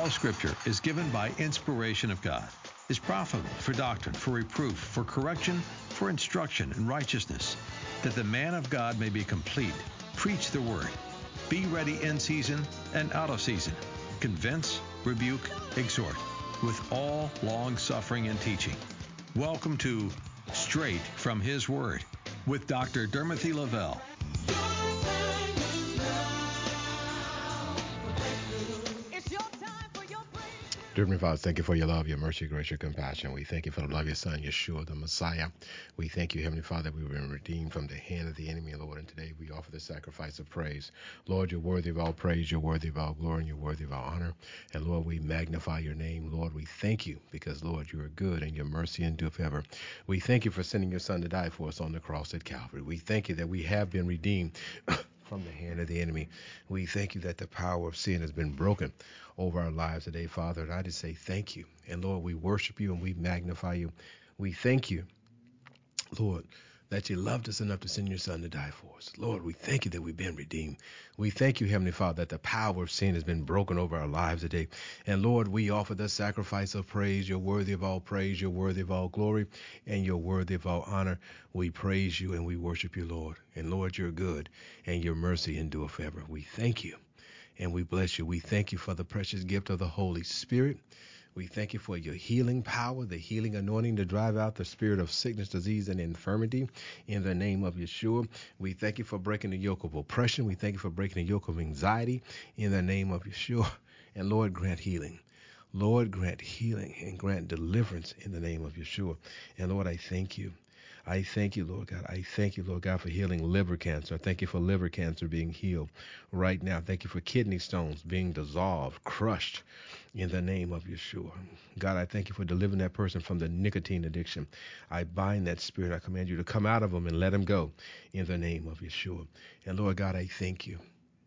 All Scripture is given by inspiration of God, is profitable for doctrine, for reproof, for correction, for instruction in righteousness, that the man of God may be complete. Preach the word. Be ready in season and out of season. Convince, rebuke, exhort, with all long-suffering and teaching. Welcome to Straight from His Word with Dr. Dermothy Lavelle. Dear Heavenly Father, thank you for your love, your mercy, grace, your compassion. We thank you for the love of your Son, Yeshua, the Messiah. We thank you, Heavenly Father, that we've been redeemed from the hand of the enemy, Lord. And today we offer the sacrifice of praise. Lord, you're worthy of all praise, you're worthy of all glory, and you're worthy of all honor. And Lord, we magnify your name. Lord, we thank you because, Lord, you are good and your mercy endureth forever. We thank you for sending your Son to die for us on the cross at Calvary. We thank you that we have been redeemed from the hand of the enemy. We thank you that the power of sin has been broken over our lives today, Father. And I just say thank you. And Lord, we worship you and we magnify you. We thank you, Lord, that you loved us enough to send your Son to die for us. Lord, we thank you that we've been redeemed. We thank you, Heavenly Father, that the power of sin has been broken over our lives today. And Lord, we offer the sacrifice of praise. You're worthy of all praise. You're worthy of all glory. And you're worthy of all honor. We praise you and we worship you, Lord. And Lord, you're good and your mercy endureth forever. We thank you and we bless you. We thank you for the precious gift of the Holy Spirit. We thank you for your healing power, the healing anointing to drive out the spirit of sickness, disease, and infirmity in the name of Yeshua. We thank you for breaking the yoke of oppression. We thank you for breaking the yoke of anxiety in the name of Yeshua. And Lord, grant healing. Lord, grant healing and grant deliverance in the name of Yeshua. And Lord, I thank you. I thank you, Lord God. I thank you, Lord God, for healing liver cancer. I thank you for liver cancer being healed right now. Thank you for kidney stones being dissolved, crushed in the name of Yeshua. God, I thank you for delivering that person from the nicotine addiction. I bind that spirit. I command you to come out of them and let them go in the name of Yeshua. And Lord God, I thank you.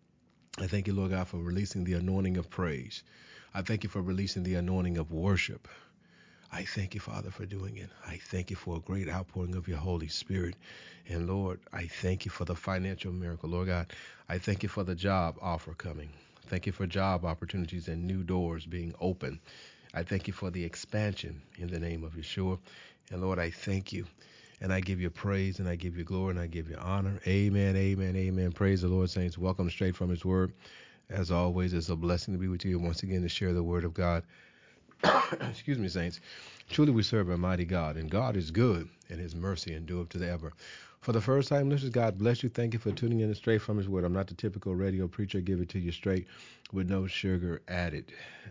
I thank you, Lord God, for releasing the anointing of praise. I thank you for releasing the anointing of worship. I thank you, Father, for doing it. I thank you for a great outpouring of your Holy Spirit. And Lord, I thank you for the financial miracle. Lord God, I thank you for the job offer coming. Thank you for job opportunities and new doors being open. I thank you for the expansion in the name of Yeshua. And Lord, I thank you. And I give you praise and I give you glory and I give you honor. Amen, amen, amen. Praise the Lord, saints. Welcome straight from his word. As always, it's a blessing to be with you once again to share the word of God. Excuse me, saints. Truly we serve a mighty God, and God is good, and his mercy endureth to the ever. For the first time listeners, God bless you. Thank you for tuning in straight from his word. I'm not the typical radio preacher. I give it to you straight with no sugar added.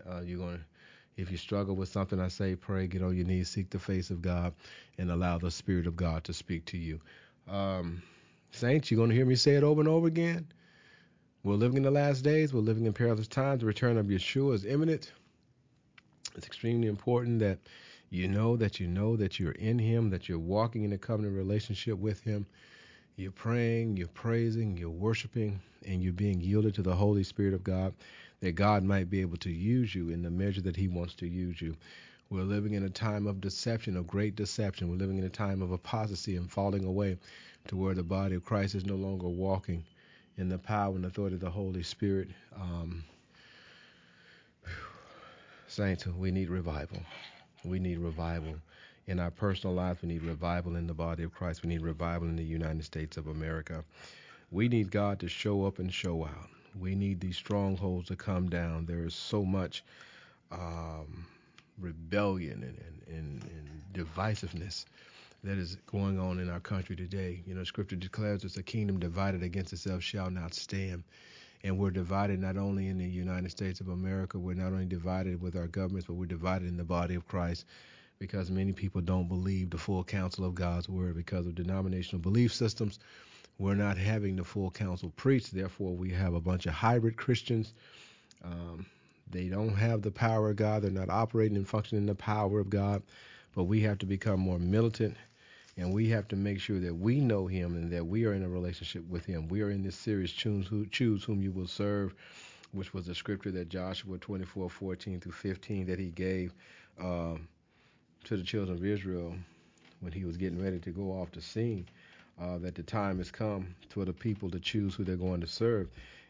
If you struggle with something, I say pray, get on your knees, seek the face of God, and allow the Spirit of God to speak to you. Saints, you're going to hear me say it over and over again. We're living in the last days. We're living in perilous times. The return of Yeshua is imminent. It's extremely important that you know that you're in him, that you're walking in a covenant relationship with him. You're praying, you're praising, you're worshiping, and you're being yielded to the Holy Spirit of God, that God might be able to use you in the measure that he wants to use you. We're living in a time of deception, of great deception. We're living in a time of apostasy and falling away to where the body of Christ is no longer walking in the power and authority of the Holy Spirit. Saints, we need revival. We need revival in our personal lives. We need revival in the body of Christ. We need revival in the United States of America. We need God to show up and show out. We need these strongholds to come down. There is so much rebellion and divisiveness that is going on in our country today. You know, Scripture declares it's a kingdom divided against itself shall not stand. And we're divided not only in the United States of America, we're not only divided with our governments, but we're divided in the body of Christ because many people don't believe the full counsel of God's word because of denominational belief systems. We're not having the full counsel preached. Therefore, we have a bunch of hybrid Christians. They don't have the power of God. They're not operating and functioning in the power of God. But we have to become more militant. And we have to make sure that we know him and that we are in a relationship with him. We are in this series, Choose Whom You Will Serve, which was a scripture that Joshua 24:14-15 that he gave to the children of Israel when he was getting ready to go off to sing, that the time has come for the people to choose who they're going to serve.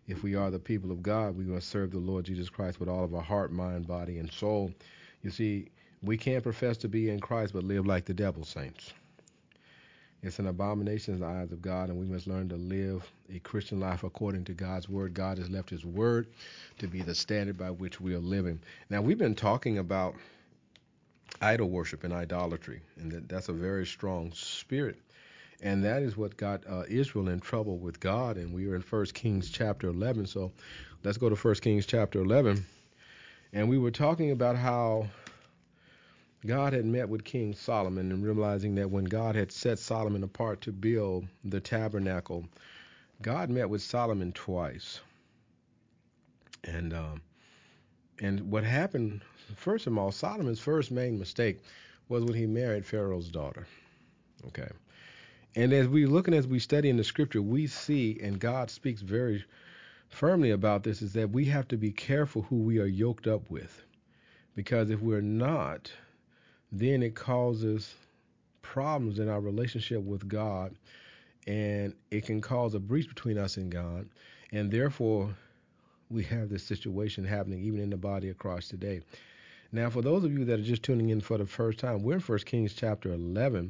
If we are the people of God, we're going to serve the Lord Jesus Christ with all of our heart, mind, body, and soul. You see, we can't profess to be in Christ but live like the devil, saints. It's an abomination in the eyes of God, and we must learn to live a Christian life according to God's word. God has left his word to be the standard by which we are living. Now, we've been talking about idol worship and idolatry, and that's a very strong spirit. And that is what got Israel in trouble with God. And we were in 1 Kings chapter 11. So let's go to 1 Kings chapter 11. And we were talking about how God had met with King Solomon, and realizing that when God had set Solomon apart to build the tabernacle, God met with Solomon twice. And what happened, first of all, Solomon's first main mistake was when he married Pharaoh's daughter. Okay. And as we study in the scripture, we see, and God speaks very firmly about this, is that we have to be careful who we are yoked up with. Because if we're not, then it causes problems in our relationship with God, and it can cause a breach between us and God. And therefore, we have this situation happening even in the body of Christ today. Now, for those of you that are just tuning in for the first time, we're in 1 Kings chapter 11.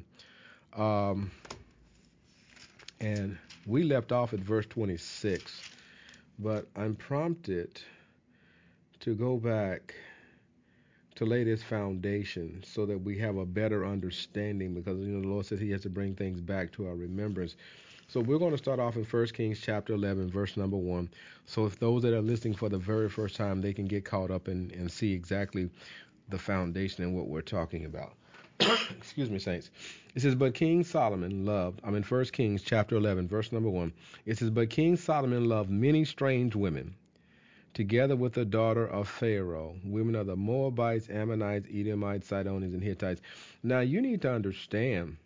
And we left off at verse 26, but I'm prompted to go back to lay this foundation so that we have a better understanding, because the Lord says he has to bring things back to our remembrance. So we're going to start off in 1 Kings chapter 11, verse number 1. So if those that are listening for the very first time, they can get caught up and see exactly the foundation and what we're talking about. Excuse me, saints. It says, but King Solomon loved, I'm in 1 Kings chapter 11, verse number 1. It says, but King Solomon loved many strange women, together with the daughter of Pharaoh, women of the Moabites, Ammonites, Edomites, Sidonians, and Hittites. Now, you need to understand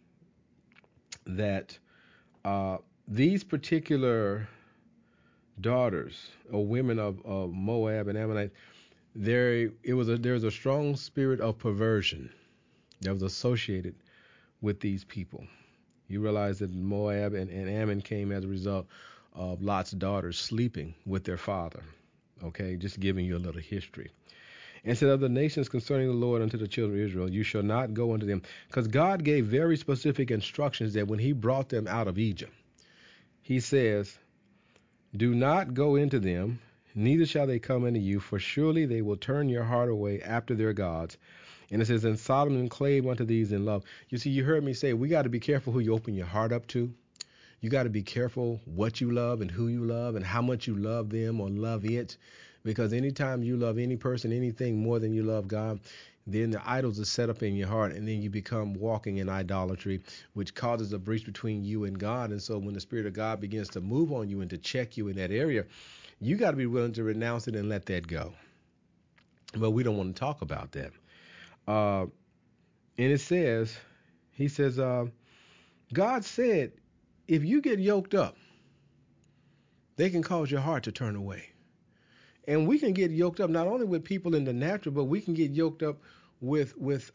that these particular daughters or women of Moab and Ammonites, there was a strong spirit of perversion that was associated with these people. You realize that Moab and Ammon came as a result of Lot's daughters sleeping with their father. Okay, just giving you a little history. And said of the nations concerning the Lord unto the children of Israel, you shall not go unto them. Because God gave very specific instructions that when he brought them out of Egypt, he says, do not go into them, neither shall they come unto you, for surely they will turn your heart away after their gods. And it says, and Solomon clave unto these in love. You see, you heard me say, we got to be careful who you open your heart up to. You got to be careful what you love and who you love and how much you love them or love it. Because anytime you love any person, anything more than you love God, then the idols are set up in your heart, and then you become walking in idolatry, which causes a breach between you and God. And so when the Spirit of God begins to move on you and to check you in that area, you got to be willing to renounce it and let that go. But we don't want to talk about that. And it says, he says, God said, if you get yoked up, they can cause your heart to turn away. And we can get yoked up not only with people in the natural, but we can get yoked up with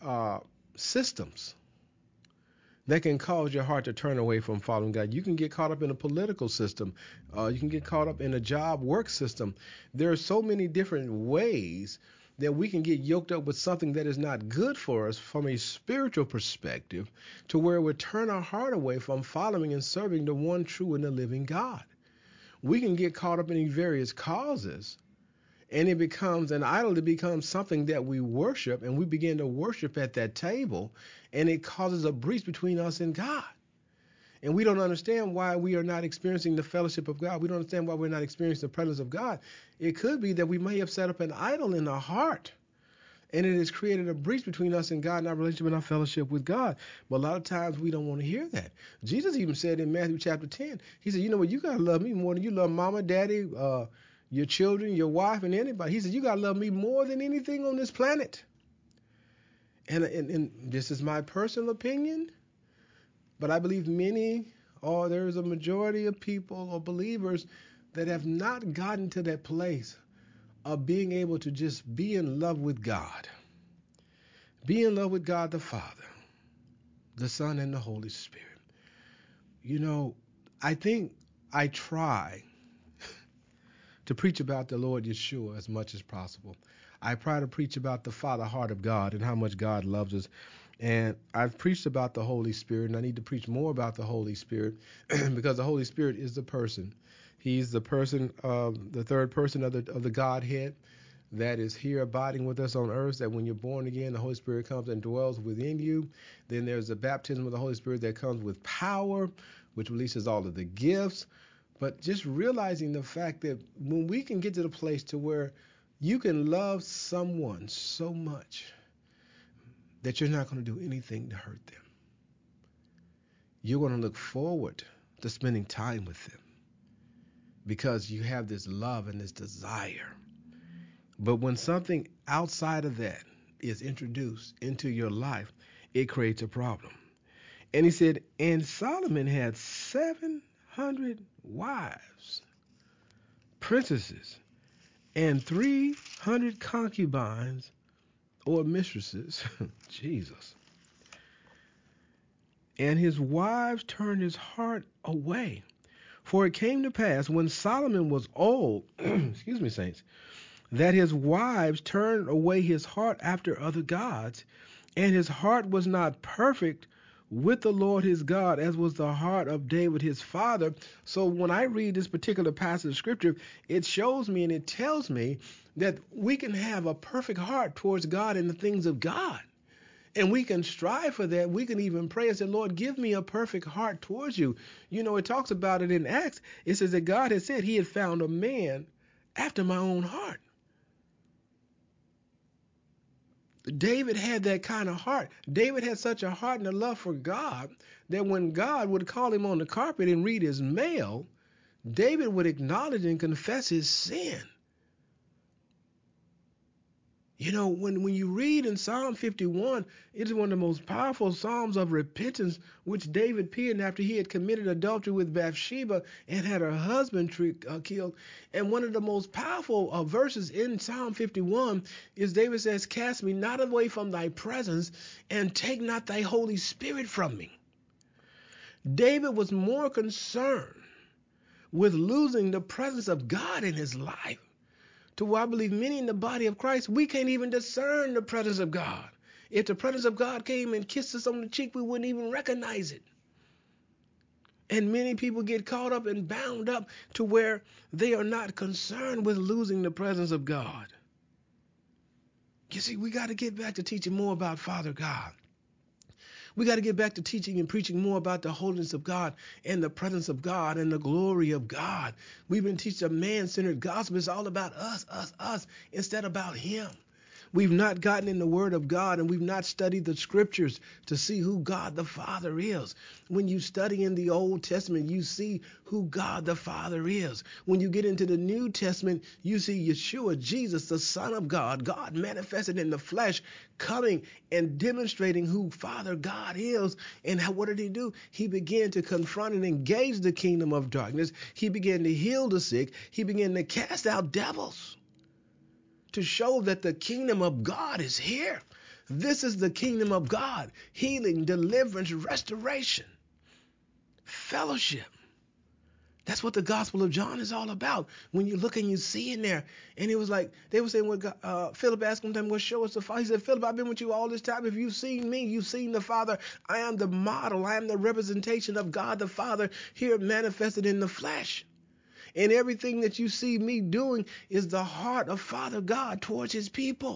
systems that can cause your heart to turn away from following God. You can get caught up in a political system. You can get caught up in a job work system. There are so many different ways that we can get yoked up with something that is not good for us from a spiritual perspective, to where we turn our heart away from following and serving the one true and the living God. We can get caught up in these various causes, and it becomes an idol. It becomes something that we worship, and we begin to worship at that table, and it causes a breach between us and God. And we don't understand why we are not experiencing the fellowship of God. We don't understand why we're not experiencing the presence of God. It could be that we may have set up an idol in our heart, and it has created a breach between us and God and our relationship and our fellowship with God. But a lot of times we don't want to hear that. Jesus even said in Matthew chapter 10, he said, you know what, you got to love me more than you love mama, daddy, your children, your wife, and anybody. He said, you got to love me more than anything on this planet. And this is my personal opinion, but I believe there's a majority of people or believers that have not gotten to that place of being able to just be in love with God. Be in love with God the Father, the Son, and the Holy Spirit. You know, I think I try to preach about the Lord Yeshua as much as possible. I try to preach about the Father heart of God and how much God loves us. And I've preached about the Holy Spirit, and I need to preach more about the Holy Spirit because the Holy Spirit is the person. He's the person, the third person of the Godhead that is here abiding with us on earth, that when you're born again, the Holy Spirit comes and dwells within you. Then there's the baptism of the Holy Spirit that comes with power, which releases all of the gifts. But just realizing the fact that when we can get to the place to where you can love someone so much that you're not going to do anything to hurt them. You're going to look forward to spending time with them because you have this love and this desire. But when something outside of that is introduced into your life, it creates a problem. And he said, and Solomon had 700 wives, princesses, and 300 concubines or mistresses. Jesus. And his wives turned his heart away. For it came to pass when Solomon was old, excuse me, saints, that his wives turned away his heart after other gods, and his heart was not perfect with the Lord his God, as was the heart of David his father. So when I read this particular passage of scripture, it shows me and it tells me that we can have a perfect heart towards God and the things of God. And we can strive for that. We can even pray and say, Lord, give me a perfect heart towards you. You know, it talks about it in Acts. It says that God had said he had found a man after my own heart. David had that kind of heart. David had such a heart and a love for God that when God would call him on the carpet and read his mail, David would acknowledge and confess his sin. You know, when you read in Psalm 51, it is one of the most powerful psalms of repentance, which David penned after he had committed adultery with Bathsheba and had her husband killed. And one of the most powerful verses in Psalm 51 is David says, cast me not away from thy presence and take not thy Holy Spirit from me. David was more concerned with losing the presence of God in his life, to where I believe many in the body of Christ, we can't even discern the presence of God. If the presence of God came and kissed us on the cheek, we wouldn't even recognize it. And many people get caught up and bound up to where they are not concerned with losing the presence of God. You see, we got to get back to teaching more about Father God. We got to get back to teaching and preaching more about the holiness of God and the presence of God and the glory of God. We've been teaching a man-centered gospel. It's all about us, instead about him. We've not gotten in the Word of God, and we've not studied the Scriptures to see who God the Father is. When you study in the Old Testament, you see who God the Father is. When you get into the New Testament, you see Yeshua, Jesus, the Son of God, God manifested in the flesh, coming and demonstrating who Father God is. And what did he do? He began to confront and engage the kingdom of darkness. He began to heal the sick. He began to cast out devils, to show that the kingdom of God is here. This is the kingdom of God. Healing, deliverance, restoration, fellowship. That's what the Gospel of John is all about. When you look and you see in there, and it was like, they were saying, Philip asked him, well, show us the Father. He said, Philip, I've been with you all this time. If you've seen me, you've seen the Father. I am the model. I am the representation of God the Father here manifested in the flesh. And everything that you see me doing is the heart of Father God towards his people.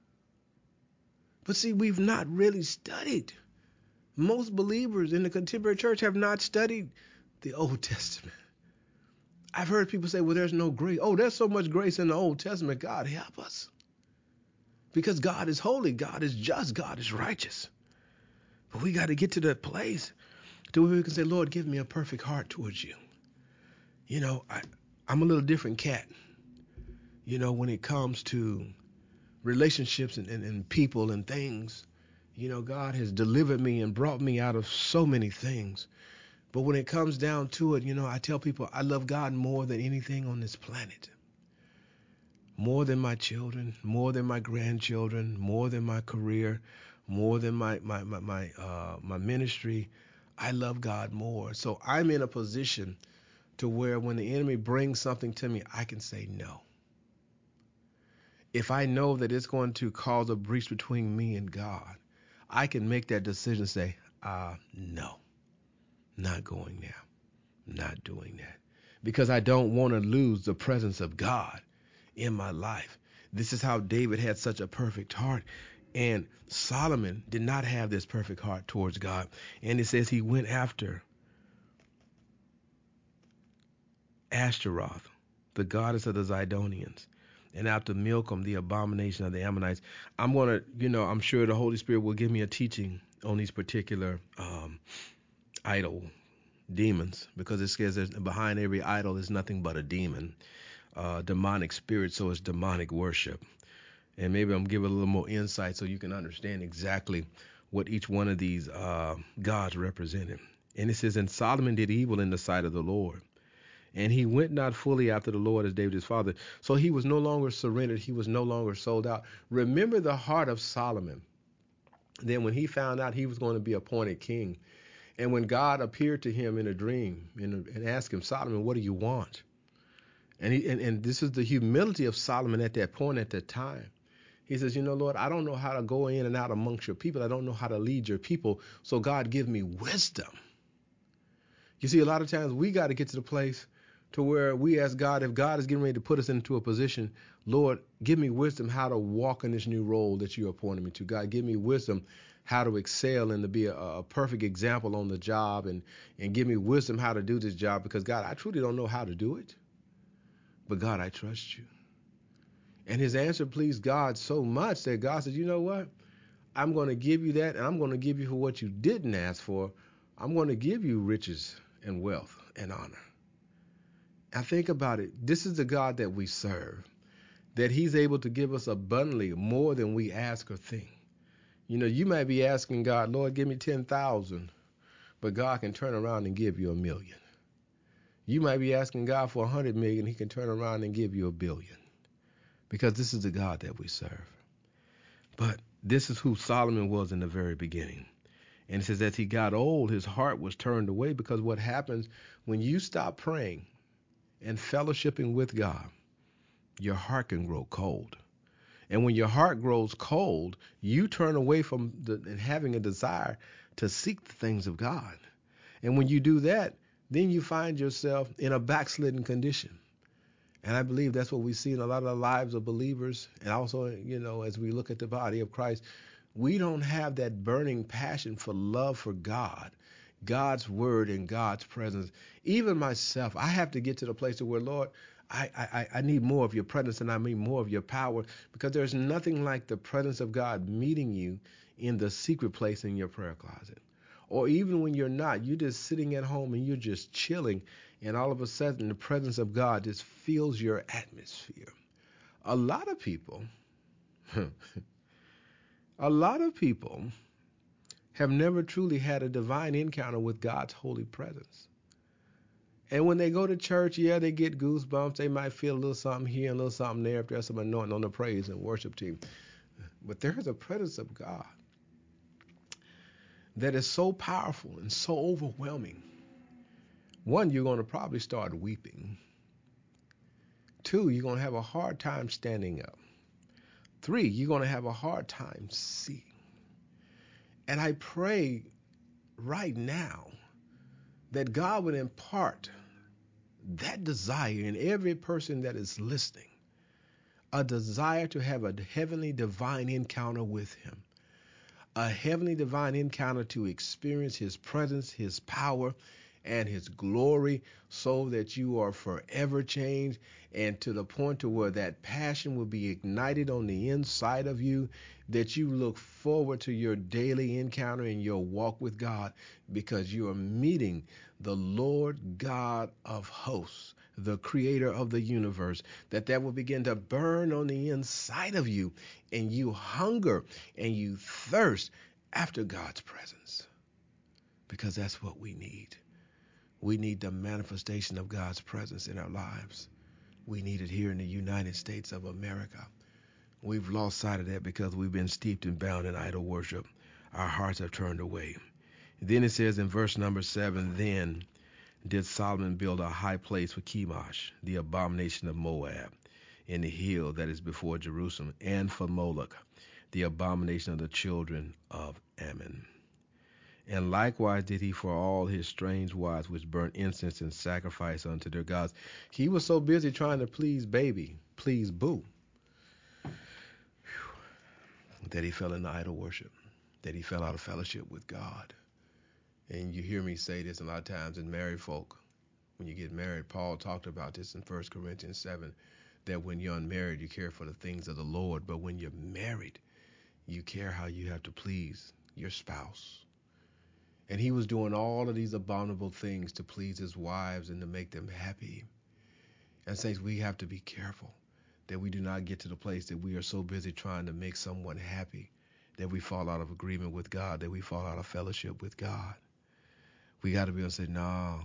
But see, we've not really studied. Most believers in the contemporary church have not studied the Old Testament. I've heard people say, well, there's no grace. Oh, there's so much grace in the Old Testament. God help us. Because God is holy, God is just, God is righteous. But we got to get to that place to where we can say, Lord, give me a perfect heart towards you. You know, I'm a little different cat, you know, when it comes to relationships and people and things. You know, God has delivered me and brought me out of so many things. But when it comes down to it, you know, I tell people I love God more than anything on this planet. More than my children, more than my grandchildren, more than my career, more than my ministry. I love God more. So I'm in a position to where when the enemy brings something to me, I can say no. If I know that it's going to cause a breach between me and God, I can make that decision and say, no, not going there, not doing that. Because I don't want to lose the presence of God in my life. This is how David had such a perfect heart. And Solomon did not have this perfect heart towards God. And it says he went after Ashtaroth, the goddess of the Zidonians, and after Milcom, the abomination of the Ammonites. I'm sure the Holy Spirit will give me a teaching on these particular idol demons, because it says that behind every idol is nothing but a demon, demonic spirit, so it's demonic worship. And maybe I'm giving a little more insight so you can understand exactly what each one of these gods represented. And it says, and Solomon did evil in the sight of the Lord, and he went not fully after the Lord as David his father. So he was no longer surrendered. He was no longer sold out. Remember the heart of Solomon. Then when he found out he was going to be appointed king, and when God appeared to him in a dream and asked him, Solomon, what do you want? And this is the humility of Solomon at that point, at that time. He says, Lord, I don't know how to go in and out amongst your people. I don't know how to lead your people. So God, give me wisdom. You see, a lot of times we got to get to the place to where we ask God, if God is getting ready to put us into a position, Lord, give me wisdom how to walk in this new role that you appointed me to. God, give me wisdom how to excel and to be a perfect example on the job, and give me wisdom how to do this job, because God, I truly don't know how to do it. But God, I trust you. And his answer pleased God so much that God said, you know what? I'm going to give you that, and I'm going to give you for what you didn't ask for. I'm going to give you riches and wealth and honor. Now think about it. This is the God that we serve, that he's able to give us abundantly more than we ask or think. You might be asking God, Lord, give me 10,000, but God can turn around and give you 1,000,000. You might be asking God for 100 million. He can turn around and give you 1,000,000,000. Because this is the God that we serve. But this is who Solomon was in the very beginning. And it says, as he got old, his heart was turned away, because what happens when you stop praying and fellowshipping with God, your heart can grow cold. And when your heart grows cold, you turn away from having a desire to seek the things of God. And when you do that, then you find yourself in a backslidden condition. And I believe that's what we see in a lot of the lives of believers. And also, as we look at the body of Christ, we don't have that burning passion for love for God, God's word, and God's presence. Even myself, I have to get to the place where, Lord, I need more of your presence, and I need more of your power, because there's nothing like the presence of God meeting you in the secret place in your prayer closet. Or even when you're just sitting at home and you're just chilling, and all of a sudden the presence of God just fills your atmosphere. A lot of people have never truly had a divine encounter with God's holy presence. And when they go to church, they get goosebumps. They might feel a little something here and a little something there if there's some anointing on the praise and worship team. But there's a presence of God that is so powerful and so overwhelming. One, you're going to probably start weeping. Two, you're going to have a hard time standing up. Three, you're going to have a hard time seeing. And I pray right now that God would impart that desire in every person that is listening, a desire to have a heavenly divine encounter with him, a heavenly divine encounter to experience his presence, his power, and his glory, so that you are forever changed, and to the point to where that passion will be ignited on the inside of you, that you look forward to your daily encounter and your walk with God, because you are meeting the Lord God of hosts, the creator of the universe, that will begin to burn on the inside of you, and you hunger and you thirst after God's presence, because that's what we need. We need the manifestation of God's presence in our lives. We need it here in the United States of America. We've lost sight of that because we've been steeped and bound in idol worship. Our hearts have turned away. Then it says in verse number 7, then did Solomon build a high place for Chemosh, the abomination of Moab, in the hill that is before Jerusalem, and for Moloch, the abomination of the children of Ammon. And likewise did he for all his strange wives which burnt incense and sacrifice unto their gods. He was so busy trying to please Boo, that he fell into idol worship, that he fell out of fellowship with God. And you hear me say this a lot of times in married folk. When you get married, Paul talked about this in 1 Corinthians 7, that when you're unmarried, you care for the things of the Lord. But when you're married, you care how you have to please your spouse. And he was doing all of these abominable things to please his wives and to make them happy. And saints, we have to be careful that we do not get to the place that we are so busy trying to make someone happy that we fall out of agreement with God, that we fall out of fellowship with God. We got to be able to say, no,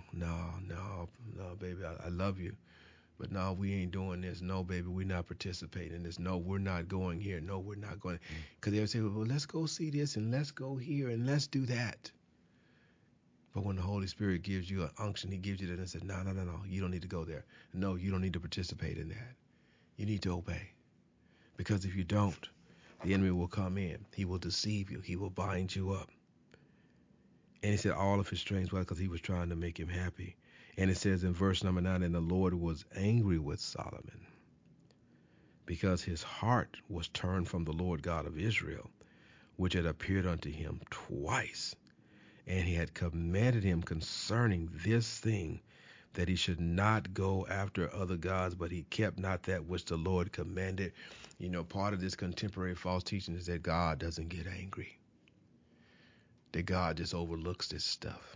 baby, I love you. But no, we ain't doing this. No, baby, we're not participating in this. No, we're not going here. No, we're not going. Because they'll say, well, let's go see this and let's go here and let's do that. But when the Holy Spirit gives you an unction, he gives you that and says, no, you don't need to go there. No, you don't need to participate in that. You need to obey. Because if you don't, the enemy will come in. He will deceive you. He will bind you up. And he said all of his strange wives because he was trying to make him happy. And it says in verse number 9, and the Lord was angry with Solomon because his heart was turned from the Lord God of Israel, which had appeared unto him twice. And he had commanded him concerning this thing, that he should not go after other gods, but he kept not that which the Lord commanded. You know, part of this contemporary false teaching is that God doesn't get angry, that God just overlooks this stuff.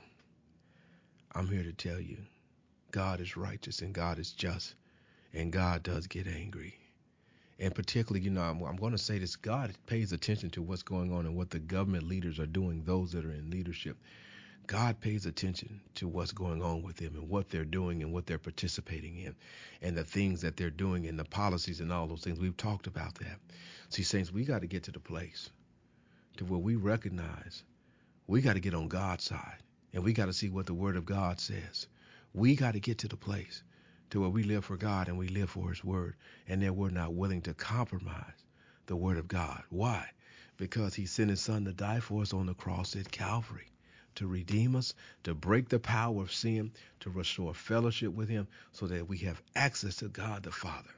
I'm here to tell you, God is righteous and God is just, and God does get angry. And particularly, you know, I'm going to say this, God pays attention to what's going on and what the government leaders are doing, those that are in leadership. God pays attention to what's going on with them and what they're doing and what they're participating in and the things that they're doing and the policies and all those things. We've talked about that. See, saints, we got to get to the place to where we recognize we got to get on God's side and we got to see what the Word of God says. We got to get to the place to where we live for God and we live for His Word, and that we're not willing to compromise the Word of God. Why? Because He sent His Son to die for us on the cross at Calvary, to redeem us, to break the power of sin, to restore fellowship with Him so that we have access to God the Father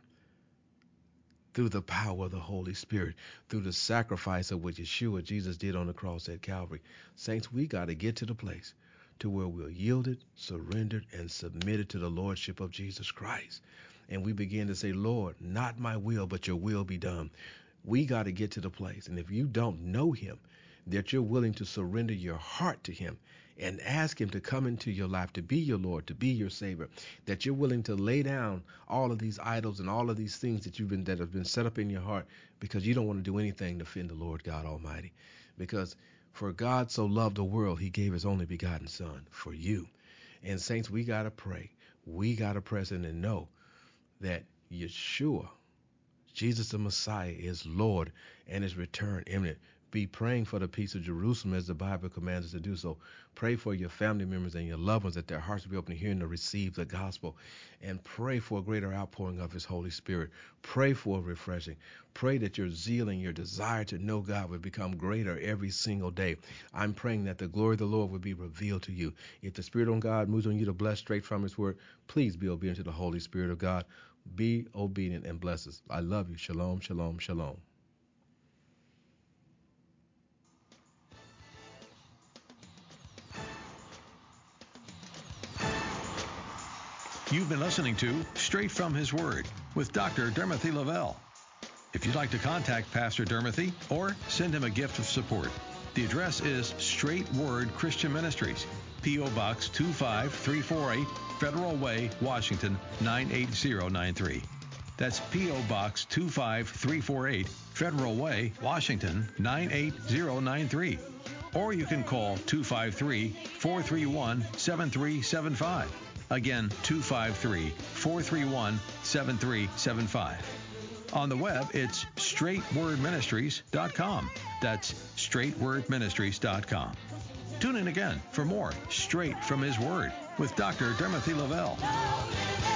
through the power of the Holy Spirit, through the sacrifice of what Yeshua, Jesus, did on the cross at Calvary. Saints, we got to get to the place to where we're yielded, surrendered, and submitted to the Lordship of Jesus Christ. And we begin to say, Lord, not my will, but your will be done. We got to get to the place. And if you don't know Him, that you're willing to surrender your heart to Him and ask Him to come into your life, to be your Lord, to be your Savior, that you're willing to lay down all of these idols and all of these things that have been set up in your heart, because you don't want to do anything to offend the Lord God Almighty. Because for God so loved the world, He gave His only begotten Son for you. And saints, we got to pray. We got to press in and know that Yeshua, Jesus the Messiah, is Lord and His return imminent. Be praying for the peace of Jerusalem as the Bible commands us to do so. Pray for your family members and your loved ones that their hearts will be open to hearing to receive the gospel. And pray for a greater outpouring of His Holy Spirit. Pray for a refreshing. Pray that your zeal and your desire to know God will become greater every single day. I'm praying that the glory of the Lord will be revealed to you. If the Spirit of God moves on you to bless straight from His word, please be obedient to the Holy Spirit of God. Be obedient and bless us. I love you. Shalom, shalom, shalom. You've been listening to Straight from His Word with Dr. Dermothy Lavelle. If you'd like to contact Pastor Dermothy or send him a gift of support, the address is Straight Word Christian Ministries, P.O. Box 25348, Federal Way, Washington 98093. That's P.O. Box 25348, Federal Way, Washington 98093. Or you can call 253-431-7375. Again, 253-431-7375. On the web, it's straightwordministries.com. That's straightwordministries.com. Tune in again for more Straight from His Word with Dr. Timothy Lavelle.